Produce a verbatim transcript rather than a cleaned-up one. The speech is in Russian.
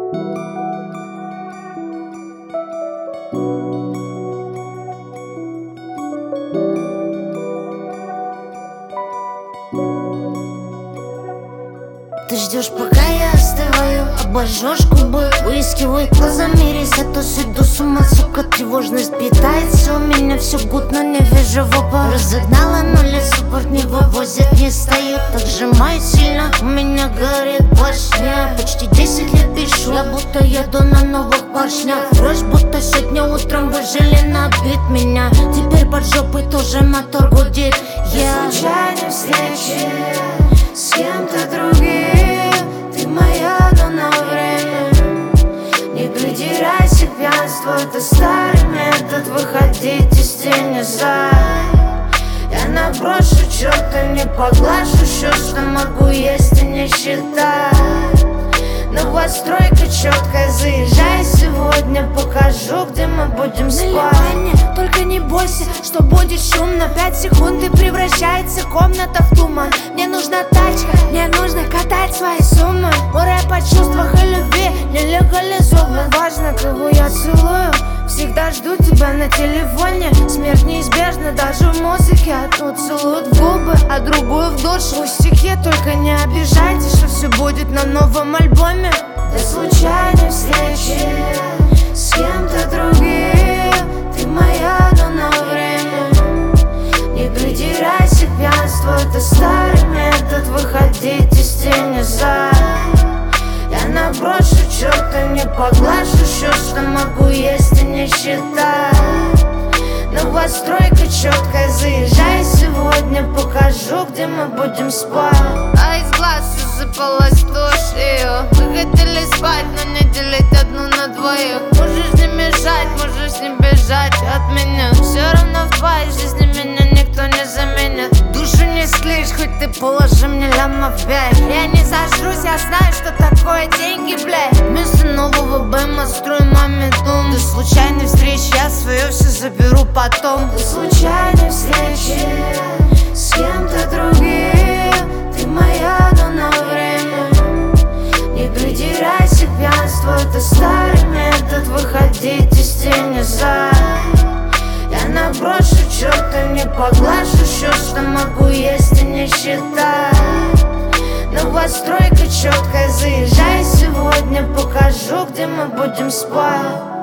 Ты ждешь, пока я остываю, обожжешь губы, выискивай глазами ресету, сойду с ума, сука, тревожность питается. У меня все гуд, но не вижу вопа. Разогнала нули, суппорт не вывозит, не стою, так сжимаю сильно. У меня горит башня, почти десять лет пишу, я будто еду на новых поршнях. Дрожь, будто сегодня утром выжили на бит меня. Теперь под жопой тоже мотор гудит. Я случайной встречи с кем-то другим. Ты моя, но на время. Не придирайся к пьянству, это старый метод выходить из тени за. Я наброшу чё-то, не поглажу всё, что могу есть и не считать. Новостройка четкая, заезжай сегодня, покажу, где мы будем спать. Только не бойся, что будет шумно. Пять секунд и превращается комната в туман. Мне нужна тачка, мне нужно катать свои суммы. Мой рэп о чувствах и любви не легализован. Важно, кого я целую, всегда жду тебя на телефоне. Смерть неизбежна даже в музыке. Одну целуют в губы, а другую в душу. Пустяки, только не обижайтесь, что все будет на новом альбоме. До случайной встречи с кем-то другим. Ты моя, но на время. Не придирайся к пьянству, это старый метод выходить из тени за. Я наброшу чё-то, не поглажу всё, что могу есть и не считать. Новостройка четкая, заезжай сегодня, покажу, где мы будем спать. А из глаз сыпалась тушью. Мы хотели спать, но не делить одну на двоих. Можешь не мешать, можешь не бежать от меня. Все равно в твоей жизни меня никто не заменит. Душу не склеишь, хоть ты положи мне ляма в пять. Я не зажрусь, я знаю, что такое деньги, блядь. Вместо нового бэма строю маме дом. До случайной встречи я свое все заберу потом. До случайной встречи с кем-то другим. Ты моя, но на время. Не придирайся к пьянству, это старый метод выходить из тени за. Я наброшу чё-то, не поглажу всё, что могу есть и не считать. Новостройка четкая, заезжай сегодня, покажу, где мы будем спать.